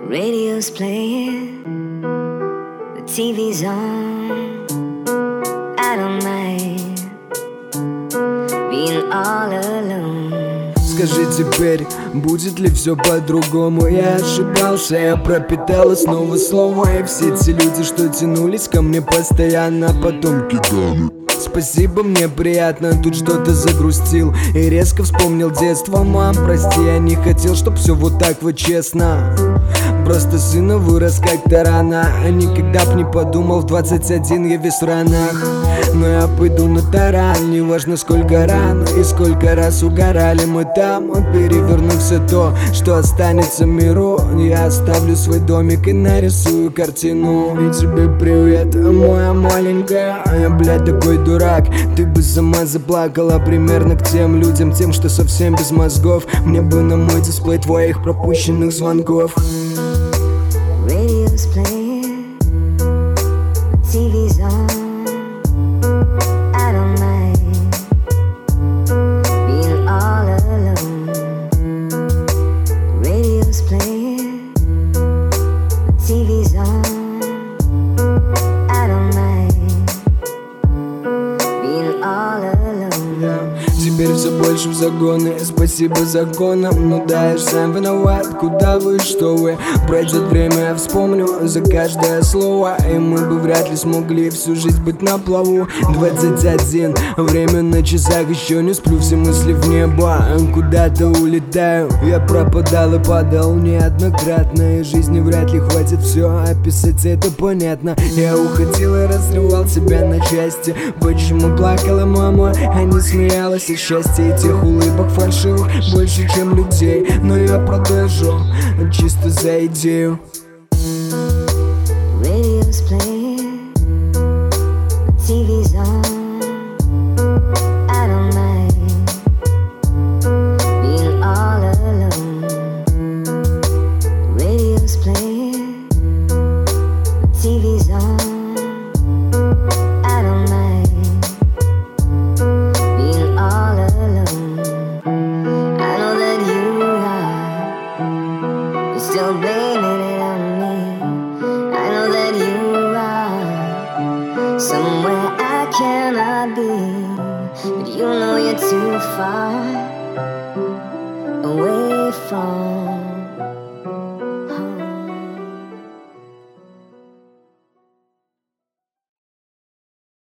Radio's playing, the TV's on. I don't mind being all alone. Скажи теперь, будет ли все по-другому? Я ошибался, я пропитала снова слово. И все те люди, что тянулись ко мне постоянно, потом кидали. Спасибо, мне приятно, тут что-то загрустил и резко вспомнил детство. Мам, прости, я не хотел, чтоб все вот так вот честно. Просто сына вырос как-то рано, а никогда б не подумал, в 21 я весь в ранах. Но я пойду на таран, неважно сколько ран и сколько раз угорали мы там. Переверну все то, что останется миру. Я оставлю свой домик и нарисую картину. И тебе привет, моя маленькая. Я, блядь, такой дурак. Ты бы сама заплакала примерно к тем людям, тем, что совсем без мозгов. Мне бы на мой дисплей твоих пропущенных звонков. Radio's playing, TV's on. I don't mind being all alone. Radio's playing, TV's on. I don't mind being all alone. Теперь все больше в загоны, спасибо законам. Ну да, я ж сам виноват, куда вы, что вы. Пройдет время, я вспомню за каждое слово. И мы бы вряд ли смогли всю жизнь быть на плаву. 21, время на часах, еще не сплю, все мысли в небо. Куда-то улетаю, я пропадал и падал неоднократно. И жизни вряд ли хватит все описать, это понятно. Я уходил и разрывал себя на части. Почему плакала мама, а не смеялась? И счастье этих улыбок фальшивых больше, чем людей. Но я продолжу, чисто за идею. Radio's playing, TV's on. I don't mind being all alone. Radio's playing, TV's on. I don't mind being all alone. I know that you are, you're still blaming it on me. I know that you are somewhere I cannot be, but you know you're too far away from